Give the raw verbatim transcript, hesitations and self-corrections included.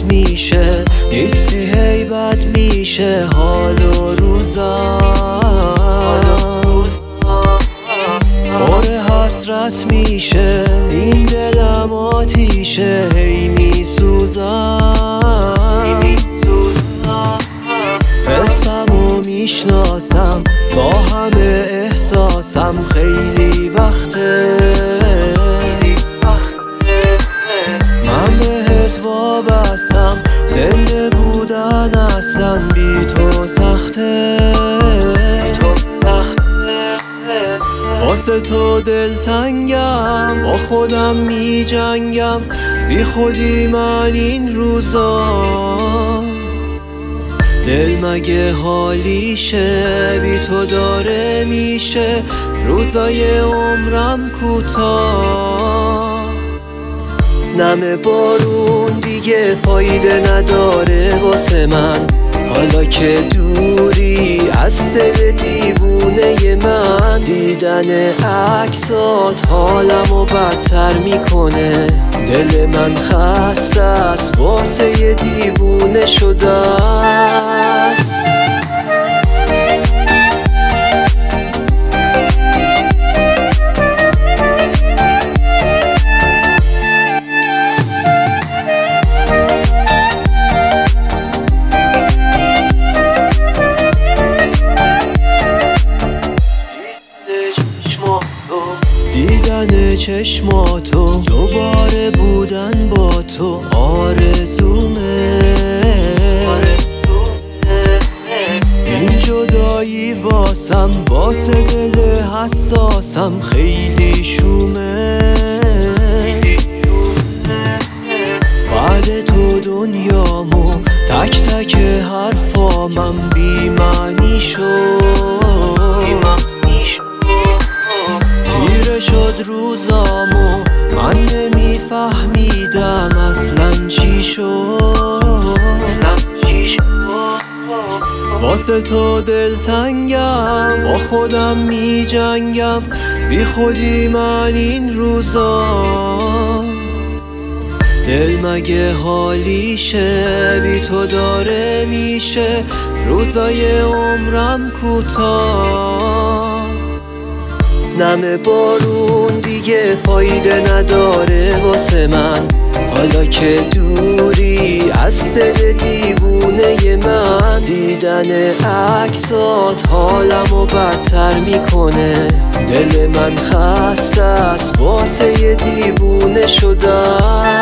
میشه، نیستی هی بد میشه حال و روزا. پر حسرت میشه این دلم آتیشه، هی میسوزم. حسمو میشناسم با همه احساسم، خیلی وقته من بهت وابستم. زنده بودن اصلا بی تو سخته، واسه تو دلتنگم، با خودم می جنگم، بی خودی من این روزا. دل مگه حالیشه بی تو داره میشه، روزای عمرم کوتاه. نم بارون دیگه فایده نداره واسه من، حالا که دوری از دل دیوونه من. دیدن عکسات حالمو بدتر میکنه، دل من خسته است واسه یه دیوونه شدن. دیدن چشماتو، دوباره بودن با تو آرزومه. این جدایی واسم، واسه دل حساسم خیلی شومه. بعد تو دنیامو تک تک حرفامم بی معنی شد. تیره شد روزامو من نمیفهمیدم اصلا چی شد. واسه تو دلتنگم، با خودم می جنگم، بی خودی من این روزا. دل مگه حالیشه بی تو داره میشه، روزای عمرم کوتاه. نم بارون دیگه فایده نداره واسه من، حالا که دوری از دل دیوونه من. دیدن عکسات حالمو بدتر میکنه، دل من خسته است واسه یه دیوونه شدن.